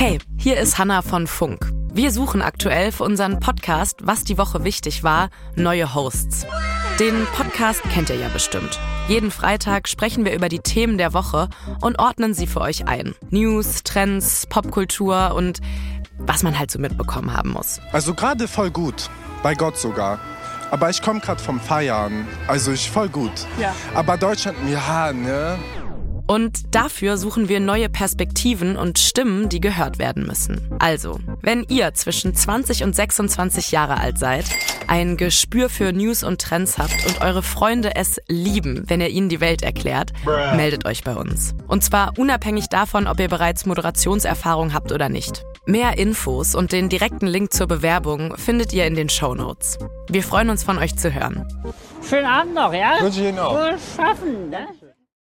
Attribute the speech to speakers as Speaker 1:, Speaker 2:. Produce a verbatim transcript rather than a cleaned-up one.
Speaker 1: Hey, hier ist Hannah von Funk. Wir suchen aktuell für unseren Podcast Was die Woche wichtig war, neue Hosts. Den Podcast kennt ihr ja bestimmt. Jeden Freitag sprechen wir über die Themen der Woche und ordnen sie für euch ein. News, Trends, Popkultur und was man halt so mitbekommen haben muss.
Speaker 2: Also gerade voll gut, bei Gott sogar. Aber ich komme gerade vom Feiern, also ich voll gut.
Speaker 3: Ja.
Speaker 2: Aber Deutschland, ja, ne?
Speaker 1: Und dafür suchen wir neue Perspektiven und Stimmen, die gehört werden müssen. Also, wenn ihr zwischen zwanzig und sechsundzwanzig Jahre alt seid, ein Gespür für News und Trends habt und eure Freunde es lieben, wenn ihr ihnen die Welt erklärt, Bruh. meldet euch bei uns. Und zwar unabhängig davon, ob ihr bereits Moderationserfahrung habt oder nicht. Mehr Infos und den direkten Link zur Bewerbung findet ihr in den Shownotes. Wir freuen uns, von euch zu hören.
Speaker 3: Schönen Abend noch, ja?
Speaker 2: Wünsche ich Ihnen auch.
Speaker 3: Wohl schaffen, ne?